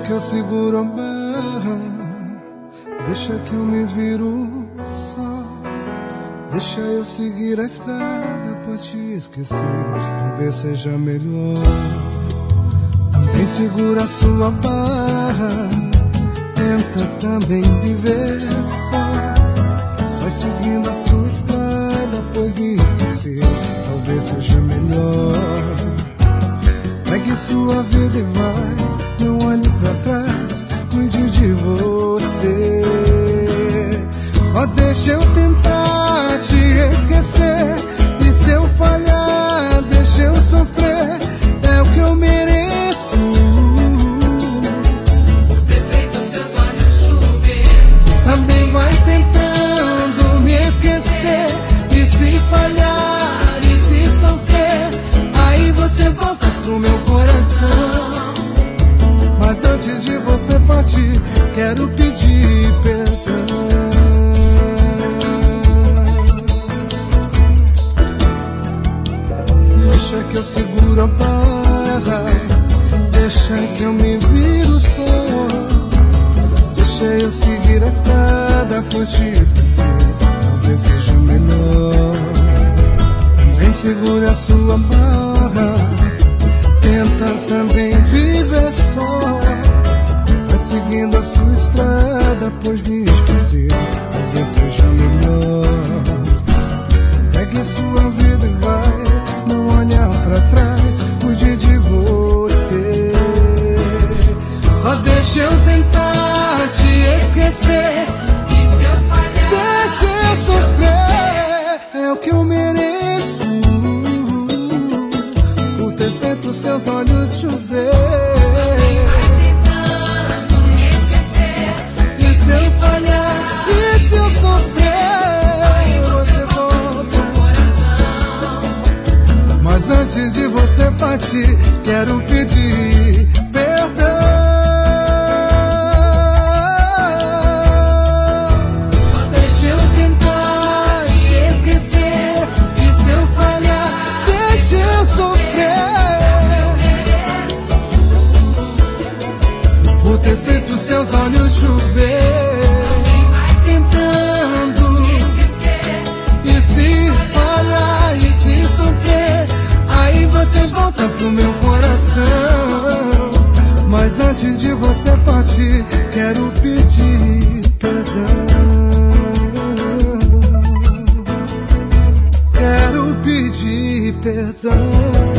que eu seguro a barra, deixa que eu me viro só. Deixa eu seguir a estrada pra te esquecer, talvez seja melhor. Também segura a sua barra, tenta também viver só. Vai seguindo a sua estrada, pois me esquecer talvez seja melhor. Pegue sua vida e vai, não olhe pra trás, cuide de você. Só deixa eu tentar te esquecer, e se eu falhar, deixa eu sofrer, é o que eu mereço. Por ter feito seus olhos chover, também vai tentando me esquecer, e se falhar, e se sofrer, aí você volta pro meu coração. Mas antes de você partir, quero pedir perdão. Deixa que eu seguro a barra, deixa que eu me viro só. Deixa eu seguir a estrada por te esquecer, talvez seja melhor. Também segura a sua barra, tenta também viver só. Vai seguindo a sua estrada, pois me esquecer talvez seja melhor. Pegue sua vida e vai, não olhar pra trás, cuide de você. Só deixa eu tentar te esquecer, e se eu falhar, deixa eu sofrer, é o que eu mereço. Por ter feito seus olhos chover, vai tentando me esquecer. e se eu falhar, e se eu sofrer, você volta. Mas antes de você partir, quero pedir perdão. Só deixa eu tentar te esquecer, e se eu falhar, deixa eu sofrer. Por ter feito seus olhos chover, vai tentando Me esquecer, e se falhar, e se sofrer, aí você volta pro meu coração. Mas antes de você partir, quero pedir perdão. Quero pedir perdão.